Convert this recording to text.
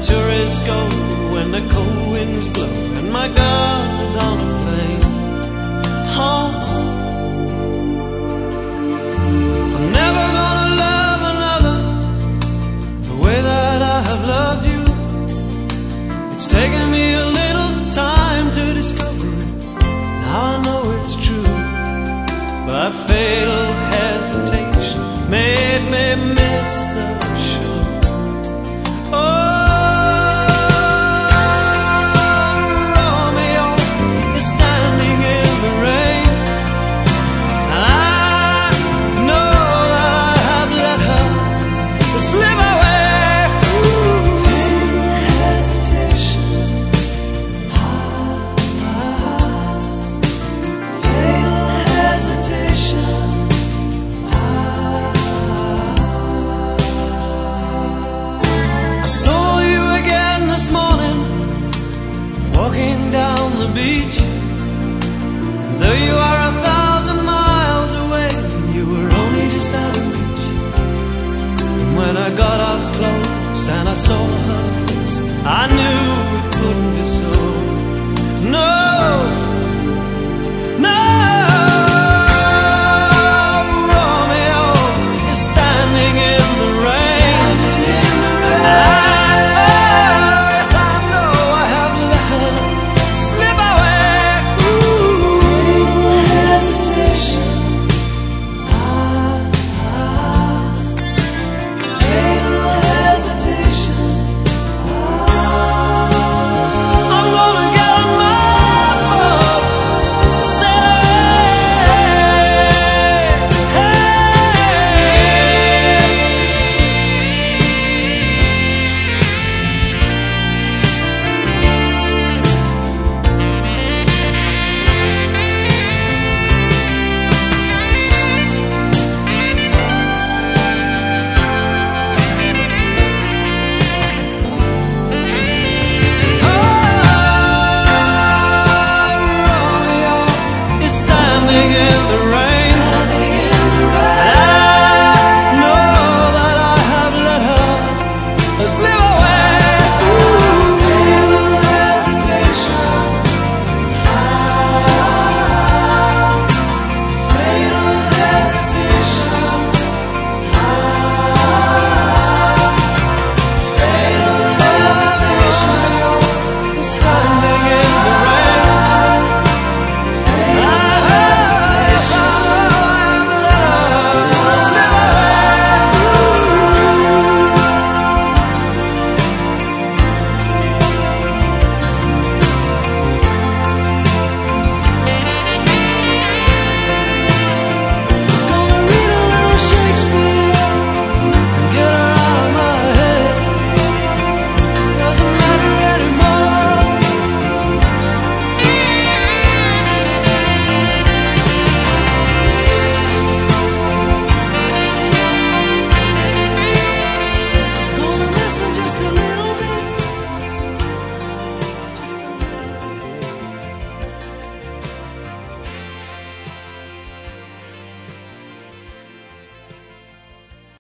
tourists go when the cold winds blow and my girl is on a plane. Oh, I'm never gonna love another the way that I have loved you. It's taken me a little time to discover it. Now I know it's true, but fatal hesitation made me miss the show. Oh, Romeo is standing in the rain, and I know that I have let her slip away. Fatal hesitation. Fatal hesitation. I saw you again this morning, walking down the beach. Though you are 1,000 miles away, you were only just out of reach. And when I got up close and I saw her face, I knew it couldn't be so.